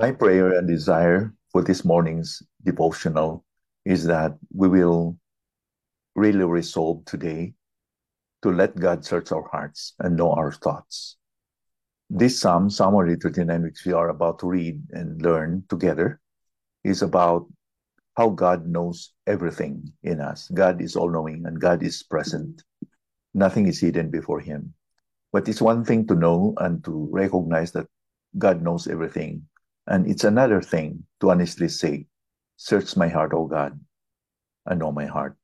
My prayer and desire for this morning's devotional is that we will really resolve today to let God search our hearts and know our thoughts. This Psalm 139, which we are about to read and learn together, is about how God knows everything in us. God is all knowing and God is present. Nothing is hidden before Him. But it's one thing to know and to recognize that God knows everything. And it's another thing to honestly say, search my heart, O God, and know my heart.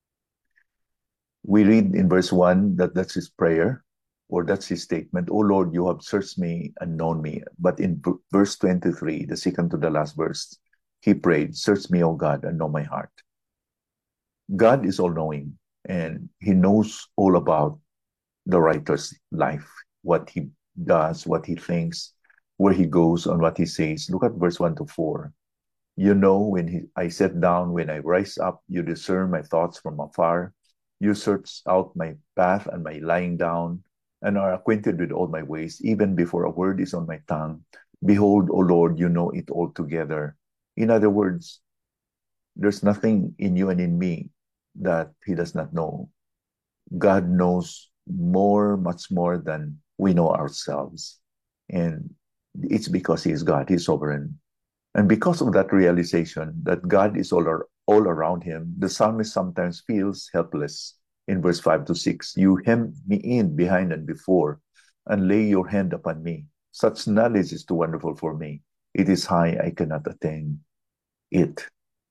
We read in verse 1 that that's his prayer, or that's his statement, O Lord, you have searched me and known me. But in verse 23, the second to the last verse, he prayed, search me, O God, and know my heart. God is all-knowing, and he knows all about the writer's life, what he does, what he thinks, where he goes, and what he says. Look at verse 1 to 4. You know when I sit down, when I rise up, you discern my thoughts from afar. You search out my path and my lying down, and are acquainted with all my ways, even before a word is on my tongue. Behold, O Lord, you know it altogether. In other words, there's nothing in you and in me that he does not know. God knows more, much more than we know ourselves. And it's because he is God, he's sovereign. And because of that realization that God is all around him, the psalmist sometimes feels helpless. In verse 5 to 6, you hem me in behind and before, and lay your hand upon me. Such knowledge is too wonderful for me. It is high, I cannot attain it.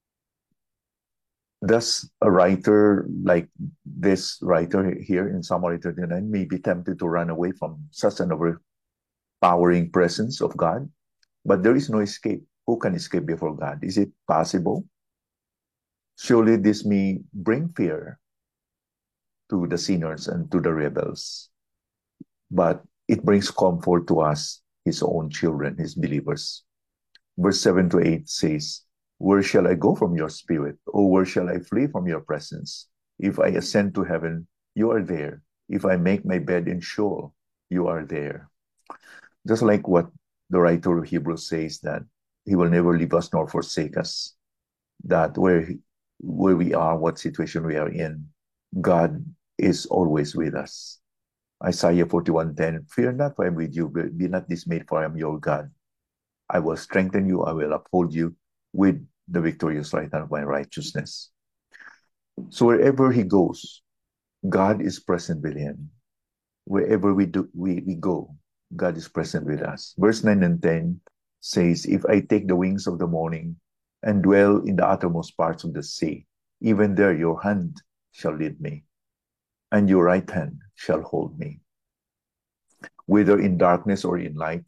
Thus, a writer like this writer here in Psalm 139 may be tempted to run away from such an overpowering presence of God, but there is no escape. Who can escape before God? Is it possible? Surely this may bring fear to the sinners and to the rebels, but it brings comfort to us, his own children, his believers. Verse 7 to 8 says, where shall I go from your spirit? Or where shall I flee from your presence? If I ascend to heaven, you are there. If I make my bed in Sheol, you are there. Just like what the writer of Hebrews says, that he will never leave us nor forsake us, that where we are, what situation we are in, God is always with us. Isaiah 41:10, fear not, for I am with you. Be not dismayed, for I am your God. I will strengthen you. I will uphold you with the victorious right hand of my righteousness. So wherever he goes, God is present with him. Wherever we go, God is present with us. Verse 9 and 10 says, if I take the wings of the morning and dwell in the uttermost parts of the sea, even there your hand shall lead me, and your right hand shall hold me. Whether in darkness or in light,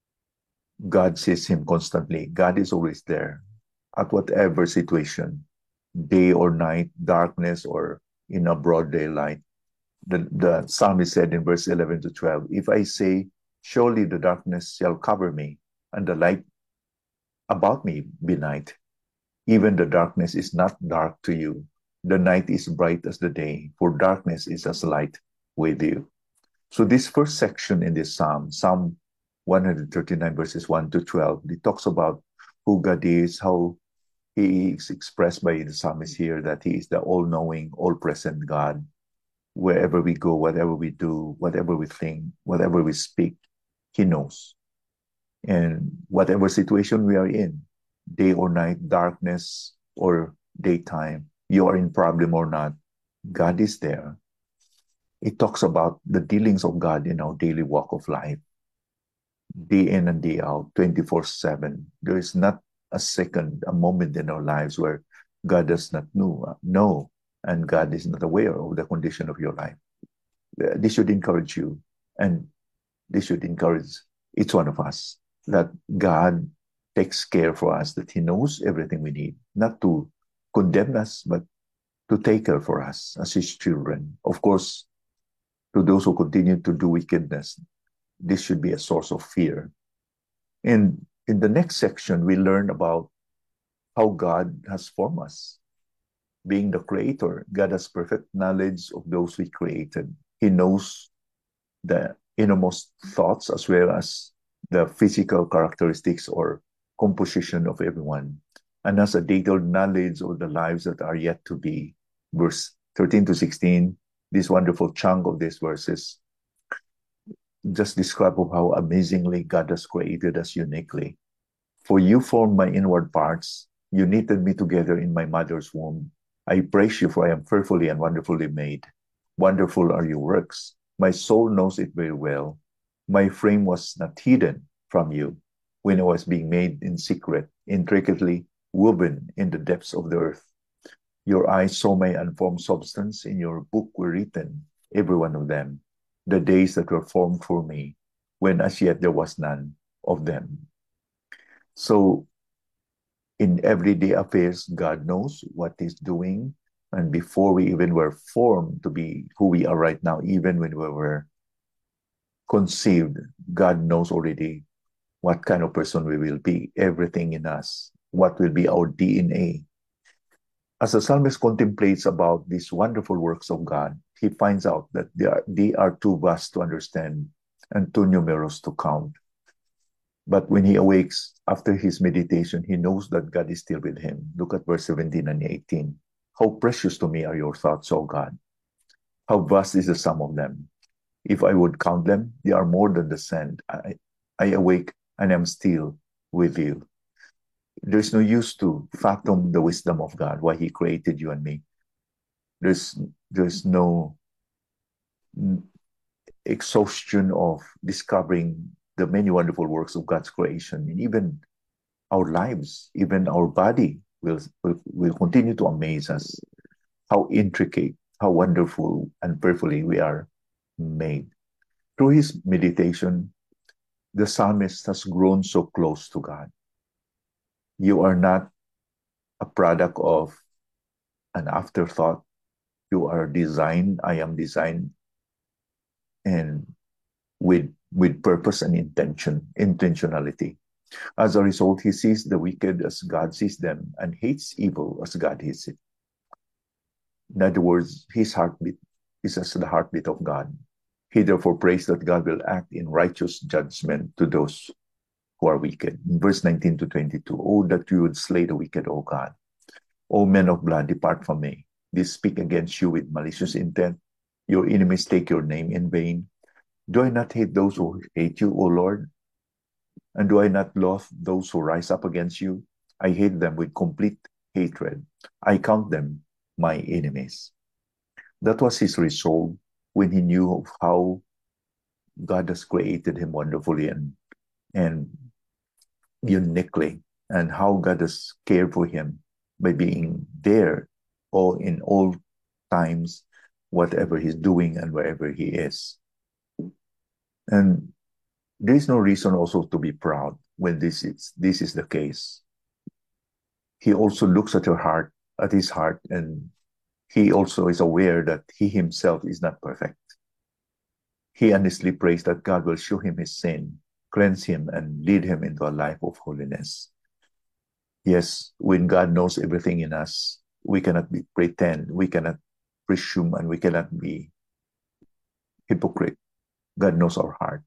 God sees him constantly. God is always there at whatever situation, day or night, darkness or in a broad daylight. The psalmist said in verse 11 to 12, if I say, surely the darkness shall cover me, and the light about me be night, even the darkness is not dark to you. The night is bright as the day, for darkness is as light with you. So this first section in this Psalm 139 verses 1 to 12, it talks about who God is, how he is expressed by the psalmist here, that he is the all-knowing, all-present God. Wherever we go, whatever we do, whatever we think, whatever we speak, he knows. And whatever situation we are in, day or night, darkness or daytime, you are in problem or not, God is there. It talks about the dealings of God in our daily walk of life, day in and day out, 24/7. There is not a second, a moment in our lives where God does not know, and God is not aware of the condition of your life. This should encourage you, and this should encourage each one of us, that God takes care for us, that he knows everything we need, not to condemn us, but to take care for us as his children. Of course, to those who continue to do wickedness, this should be a source of fear. And in the next section, we learn about how God has formed us. Being the creator, God has perfect knowledge of those he created. He knows the innermost thoughts as well as the physical characteristics or composition of everyone, and has a detailed knowledge of the lives that are yet to be. Verse 13 to 16, this wonderful chunk of these verses just describe of how amazingly God has created us uniquely. For you formed my inward parts, you knitted me together in my mother's womb. I praise you, for I am fearfully and wonderfully made. Wonderful are your works. My soul knows it very well. My frame was not hidden from you when I was being made in secret, intricately woven in the depths of the earth. Your eyes saw my unformed substance. In your book were written, every one of them, the days that were formed for me, when as yet there was none of them. So in everyday affairs, God knows what He's doing. And before we even were formed to be who we are right now, even when we were conceived, God knows already what kind of person we will be, everything in us, what will be our DNA. As the psalmist contemplates about these wonderful works of God, he finds out that they are too vast to understand and too numerous to count. But when he awakes after his meditation, he knows that God is still with him. Look at verse 17 and 18. How precious to me are your thoughts, O God. How vast is the sum of them. If I would count them, they are more than the sand. I awake and am still with you. There's no use to fathom the wisdom of God, why he created you and me. There's no exhaustion of discovering the many wonderful works of God's creation. And even our lives, even our body will continue to amaze us. How intricate, how wonderful and perfectly we are made. Through his meditation, the psalmist has grown so close to God. You are not a product of an afterthought. You are designed, I am designed, and with purpose and intentionality. As a result, he sees the wicked as God sees them and hates evil as God hates it. In other words, his heartbeat is as the heartbeat of God. He therefore prays that God will act in righteous judgment to those who are wicked. In verse 19 to 22, oh, that you would slay the wicked, O God. O men of blood, depart from me. They speak against you with malicious intent. Your enemies take your name in vain. Do I not hate those who hate you, O Lord? And do I not loathe those who rise up against you? I hate them with complete hatred. I count them my enemies. That was his resolve when he knew of how God has created him wonderfully and uniquely, and how God has cared for him by being there all in all times, whatever he's doing and wherever he is. And there is no reason also to be proud when this is the case. He also looks at his heart, and he also is aware that he himself is not perfect. He honestly prays that God will show him his sin, cleanse him, and lead him into a life of holiness. Yes, when God knows everything in us, we cannot pretend, we cannot presume, and we cannot be hypocrite. God knows our heart.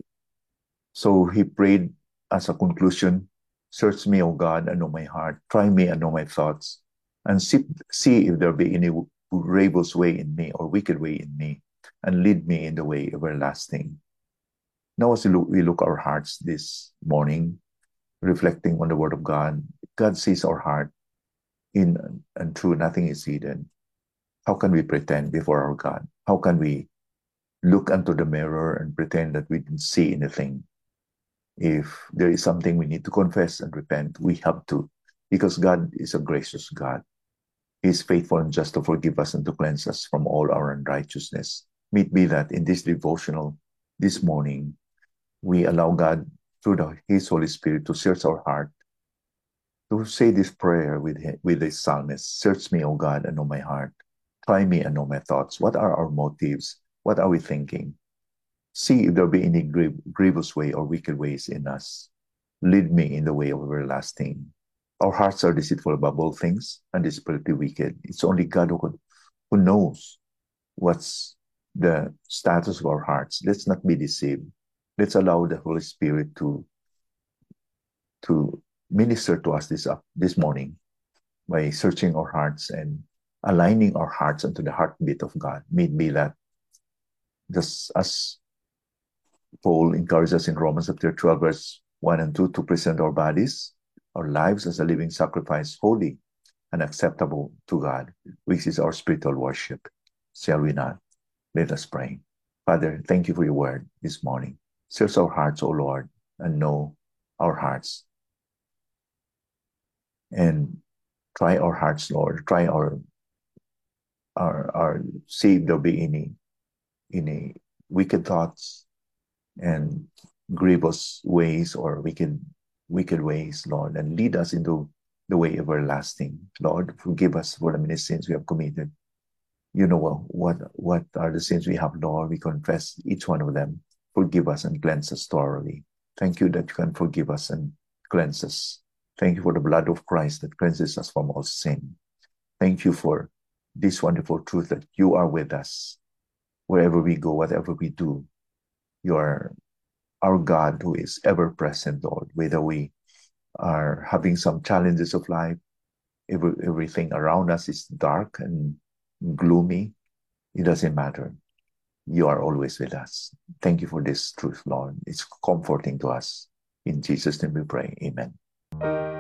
So he prayed as a conclusion, search me, O God, and know my heart. Try me and know my thoughts. And see if there be any rebellious way in me or wicked way in me, and lead me in the way everlasting. Now as we look our hearts this morning, reflecting on the word of God, God sees our heart in and through, nothing is hidden. How can we pretend before our God? How can we look into the mirror and pretend that we didn't see anything? If there is something we need to confess and repent, we have to, because God is a gracious God. He is faithful and just to forgive us and to cleanse us from all our unrighteousness. May it be that in this devotional this morning, we allow God, through His Holy Spirit, to search our heart, to say this prayer with the psalmist. Search me, O God, and know my heart. Try me and know my thoughts. What are our motives? What are we thinking? See if there be any grievous way or wicked ways in us. Lead me in the way of everlasting. Our hearts are deceitful above all things and desperately wicked. It's only God who knows what's the status of our hearts. Let's not be deceived. Let's allow the Holy Spirit to minister to us this morning by searching our hearts and aligning our hearts unto the heartbeat of God. May it be that just as Paul encourages us in Romans chapter 12, verse 1 and 2, to present our bodies, our lives as a living sacrifice, holy and acceptable to God, which is our spiritual worship. Shall we not? Let us pray. Father, thank you for your word this morning. Search our hearts, O Lord, and know our hearts. And try our hearts, Lord. Try our see if there be any wicked thoughts and grievous ways or wicked ways, Lord, and lead us into the way everlasting. Lord, forgive us for the many sins we have committed. You know what are the sins we have, Lord. We confess each one of them. Forgive us and cleanse us thoroughly. Thank you that you can forgive us and cleanse us. Thank you for the blood of Christ that cleanses us from all sin. Thank you for this wonderful truth that you are with us. Wherever we go, whatever we do, you are our God who is ever present, Lord. Whether we are having some challenges of life, everything around us is dark and gloomy, it doesn't matter. You are always with us. Thank you for this truth, Lord. It's comforting to us. In Jesus' name we pray. Amen.